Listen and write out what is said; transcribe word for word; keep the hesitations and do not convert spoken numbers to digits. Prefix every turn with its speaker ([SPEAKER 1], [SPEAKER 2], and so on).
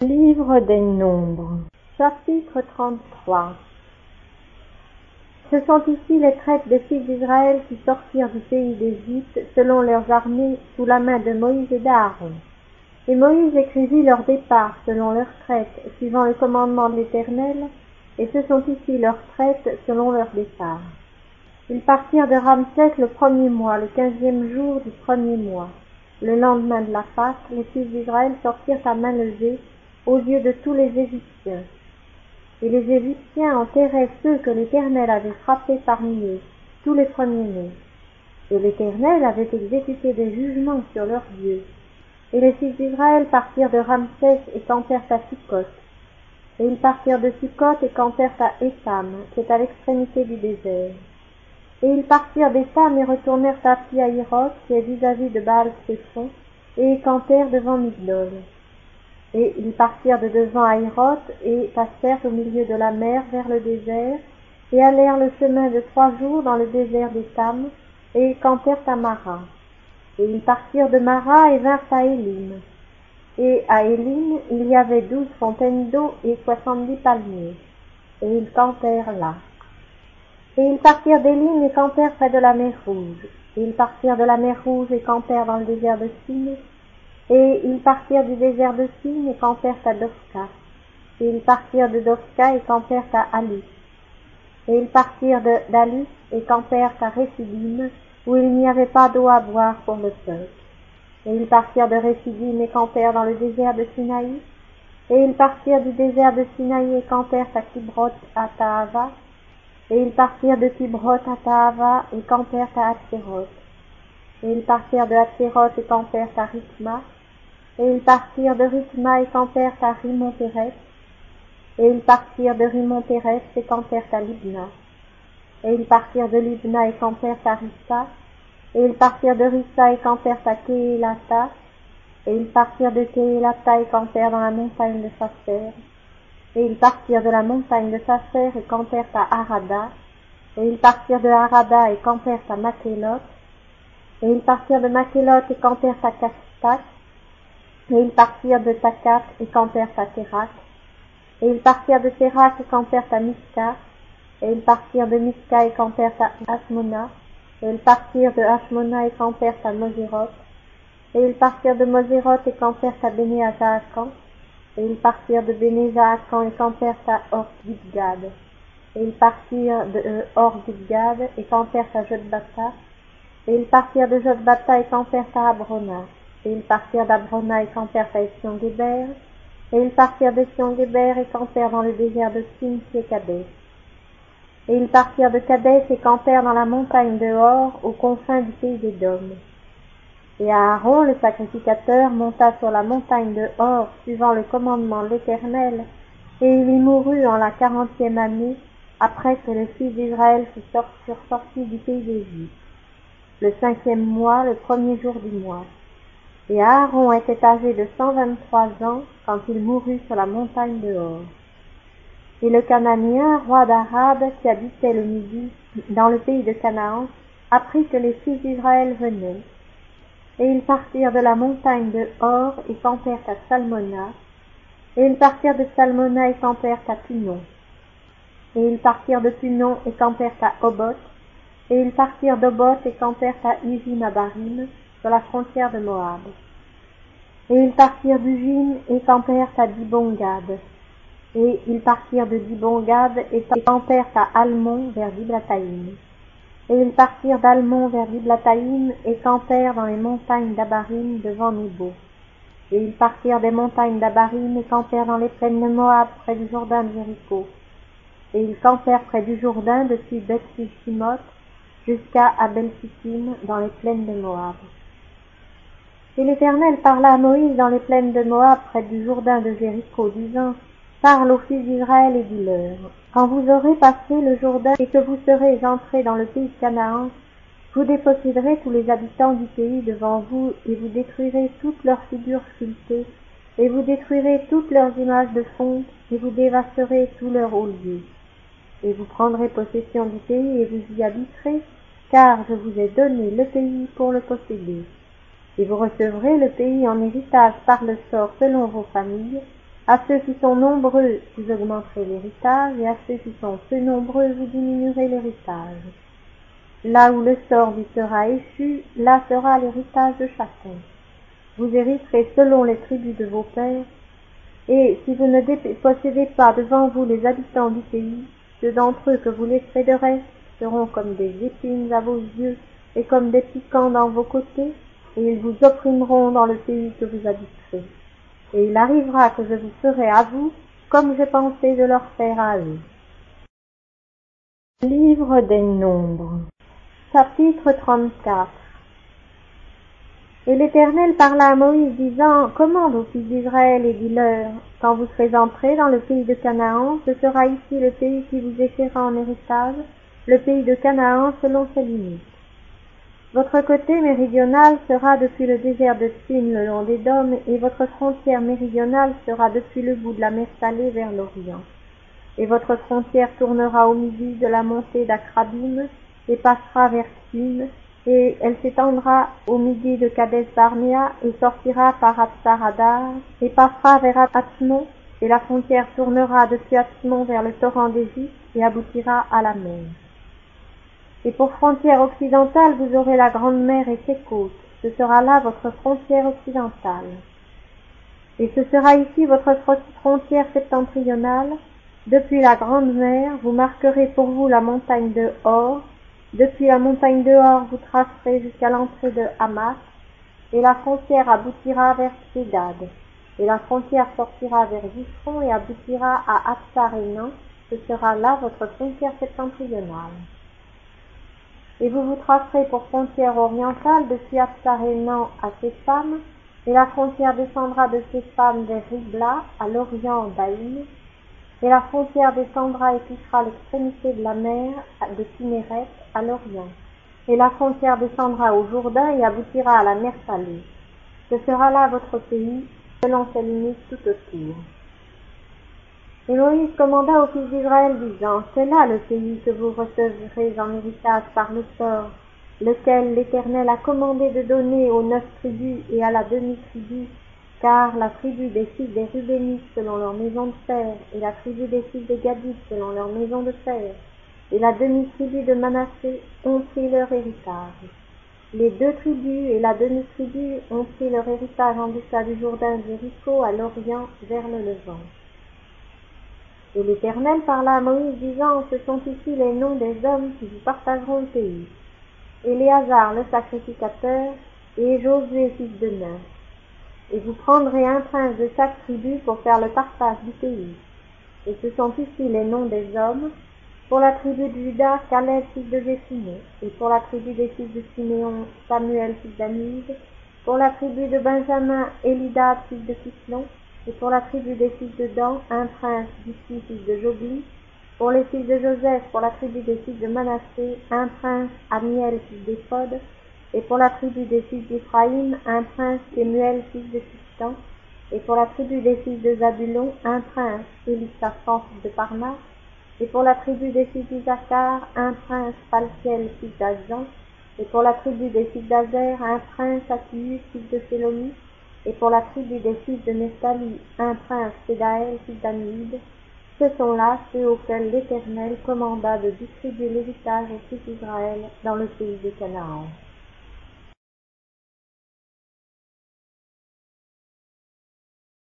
[SPEAKER 1] Livre des Nombres, chapitre trente-trois. Ce sont ici les traites des fils d'Israël qui sortirent du pays d'Égypte selon leurs armées sous la main de Moïse et d'Aaron. Et Moïse écrivit leur départ selon leurs traites, suivant le commandement de l'Éternel, et ce sont ici leurs traites selon leur départ. Ils partirent de Ramsès le premier mois, le quinzième jour du premier mois. Le lendemain de la Pâque, les fils d'Israël sortirent à main levée aux yeux de tous les Égyptiens. Et les Égyptiens enterraient ceux que l'Éternel avait frappés parmi eux, tous les premiers-nés. Et l'Éternel avait exécuté des jugements sur leurs dieux. Et les fils d'Israël partirent de Ramsès et campèrent à Sukkot. Et ils partirent de Sukkot et campèrent à Étam, qui est à l'extrémité du désert. Et ils partirent d'Étam et retournèrent à Pi-Hahiroth, qui est vis-à-vis de Baal-Tséphon, et y campèrent devant Migdol. Et ils partirent de devant Hahiroth et passèrent au milieu de la mer vers le désert, et allèrent le chemin de trois jours dans le désert d'Étam, et campèrent à Mara. Et ils partirent de Mara et vinrent à Élim. Et à Élim, il y avait douze fontaines d'eau et soixante-dix palmiers. Et ils campèrent là. Et ils partirent d'Élim et campèrent près de la mer Rouge. Et ils partirent de la mer Rouge et campèrent dans le désert de Sin. Et ils partirent du désert de Sin et campèrent à Dofka. Et ils partirent de Dofka et campèrent à Alis. Et ils partirent d'Alis et campèrent à Réphidim, où il n'y avait pas d'eau à boire pour le peuple. Et ils partirent de Réphidim et campèrent dans le désert de Sinaï. Et ils partirent du désert de Sinaï et campèrent à Kibroth à Tahava. Et ils partirent de Kibroth à Tahava et campèrent à Hatséroth. Et ils partirent de Hatséroth et campèrent à Rithma. Et ils partirent de Rithma et campèrent à Rimon-Pérès. Et ils partirent de Rimon-Pérès et campèrent à Libna. Et ils partirent de Libna et campèrent à Rissa. Et ils partirent de Rissa et campèrent à Kéélata. Et ils partirent de Kéélata et campèrent dans la montagne de Safer. Et ils partirent de la montagne de Safer et campèrent à Harada. Et ils partirent de Harada et campèrent à Makélot. Et ils partirent de Makélot et campèrent à Kastak. Et ils partirent de Takat et campèrent à Térak. Et ils partirent de Térak et campèrent à Miska. Et ils partirent de Miska et campèrent à Hashmona. Et ils partirent de Hashmona et campèrent à Moséroth. Et ils partirent de Moséroth et campèrent à Béné-Zaakan. Et ils partirent de Béné-Zaakan et campèrent à Or-Gidgad. Et ils partirent de euh, Or-Gidgad et campèrent à Jotbata. Et ils partirent de Jotbata et campèrent à Abrona. Et ils partirent d'Abrona et campèrent à Esion-Géber. Et ils partirent d'Esion-Géber et campèrent dans le désert de Sin qui est Kadès. Et ils partirent de Kadès et campèrent dans la montagne de Hor, aux confins du pays d'Édom. Et Aaron, le sacrificateur, monta sur la montagne de Hor, suivant le commandement de l'Éternel, et il y mourut en la quarantième année, après que les fils d'Israël furent sortis du pays d'Égypte, le cinquième mois, le premier jour du mois. Et Aaron était âgé de cent vingt-trois ans quand il mourut sur la montagne de Hor. Et le Cananéen, roi d'Arad, qui habitait le Midi, dans le pays de Canaan, apprit que les fils d'Israël venaient. Et ils partirent de la montagne de Hor et campèrent à Salmona. Et ils partirent de Salmona et campèrent à Punon. Et ils partirent de Punon et campèrent à Oboth. Et ils partirent d'Oboth et campèrent à Ujim-Abarim, sur la frontière de Moab. Et ils partirent d'Ujim et campèrent à Dibongad. Et ils partirent de Dibongad et campèrent à Almon vers Diblataïm. Et ils partirent d'Almon vers Diblataïm et campèrent dans les montagnes d'Abarim devant Nebo. Et ils partirent des montagnes d'Abarim et campèrent dans les plaines de Moab près du Jourdain de Jéricho. Et ils campèrent près du Jourdain depuis Beth-Shimoth jusqu'à Abel-Sittim dans les plaines de Moab. Et l'Éternel parla à Moïse dans les plaines de Moab près du Jourdain de Jéricho, disant: Parle aux fils d'Israël et dis-leur: Quand vous aurez passé le Jourdain et que vous serez entrés dans le pays de Canaan, vous déposséderez tous les habitants du pays devant vous, et vous détruirez toutes leurs figures sculptées, et vous détruirez toutes leurs images de fonte, et vous dévasterez tous leurs hauts lieux. Et vous prendrez possession du pays et vous y habiterez, car je vous ai donné le pays pour le posséder. Et vous recevrez le pays en héritage par le sort selon vos familles, À ceux qui sont nombreux, vous augmenterez l'héritage, et à ceux qui sont peu nombreux, vous diminuerez l'héritage. Là où le sort lui sera échu, là sera l'héritage de chacun. Vous hériterez selon les tribus de vos pères, et si vous ne possédez pas devant vous les habitants du pays, ceux d'entre eux que vous laisserez de reste seront comme des épines à vos yeux et comme des piquants dans vos côtés, et ils vous opprimeront dans le pays que vous habiterez. Et il arrivera que je vous ferai à vous comme j'ai pensé de leur faire à eux. Livre des Nombres, chapitre trente-quatre. Et l'Éternel parla à Moïse, disant, commande aux fils d'Israël et dis-leur, quand vous serez entrés dans le pays de Canaan, ce sera ici le pays qui vous échira en héritage, le pays de Canaan selon ses limites. Votre côté méridional sera depuis le désert de Tsin le long des Dômes, et votre frontière méridionale sera depuis le bout de la mer Salée vers l'Orient. Et votre frontière tournera au midi de la montée d'Akrabim, et passera vers Tsin, et elle s'étendra au midi de Kadès-Barnéa, et sortira par Hatsar-Adar, et passera vers Atzmon, et la frontière tournera depuis Atzmon vers le torrent d'Égypte, et aboutira à la mer. Et pour frontière occidentale, vous aurez la grande mer et ses côtes, ce sera là votre frontière occidentale. Et ce sera ici votre frontière septentrionale, depuis la grande mer, vous marquerez pour vous la montagne de Hor, depuis la montagne de Hor, vous tracerez jusqu'à l'entrée de Hamath, et la frontière aboutira vers Tsedad, et la frontière sortira vers Jishron et aboutira à Hatsar-Enan, ce sera là votre frontière septentrionale. Et vous vous tracerez pour frontière orientale depuis Hatsar-Enan à Sépham, et la frontière descendra de Sépham vers Ribla, à l'orient d'Aïn, et la frontière descendra et touchera l'extrémité de la mer de Kinéret à l'orient. Et la frontière descendra au Jourdain et aboutira à la mer Salée. Ce sera là votre pays, selon ses limites tout autour. Et Moïse commanda aux fils d'Israël, disant, c'est là le pays que vous recevrez en héritage par le sort, lequel l'Éternel a commandé de donner aux neuf tribus et à la demi-tribu, car la tribu des fils des Rubénites selon leur maison de père, et la tribu des fils des Gadites selon leur maison de père, et la demi-tribu de Manassé ont pris leur héritage. Les deux tribus et la demi-tribu ont pris leur héritage en deçà du Jourdain de Jéricho à l'orient vers le Levant. Et l'Éternel parla à Moïse, disant, ce sont ici les noms des hommes qui vous partageront le pays. Éléazar le sacrificateur, et Josué fils de Nun. Et vous prendrez un prince de chaque tribu pour faire le partage du pays. Et ce sont ici les noms des hommes. Pour la tribu de Juda, Caleb fils de Jéphuné. Et pour la tribu des fils de Siméon, Samuel fils d'Amid. Pour la tribu de Benjamin, Élidad fils de Kislon. Et pour la tribu des fils de Dan, un prince d'ici fils de Jogli. Pour les fils de Joseph, pour la tribu des fils de Manassé, un prince Amiel fils d'Éphod. Et pour la tribu des fils d'Éphraïm, un prince Kemuel fils de Kistan. Et pour la tribu des fils de Zabulon, un prince Élisaphan fils de Parnas. Et pour la tribu des fils d'Isaacar, un prince Paltiel fils d'Azan. Et pour la tribu des fils d'Azer, un prince Akius fils de Sélomi. Et pour la tribu des fils de Nephtali, un prince Pédaël fils d'Amid. Ce sont là ceux auxquels l'Éternel commanda de distribuer l'héritage aux fils d'Israël dans le pays de Canaan.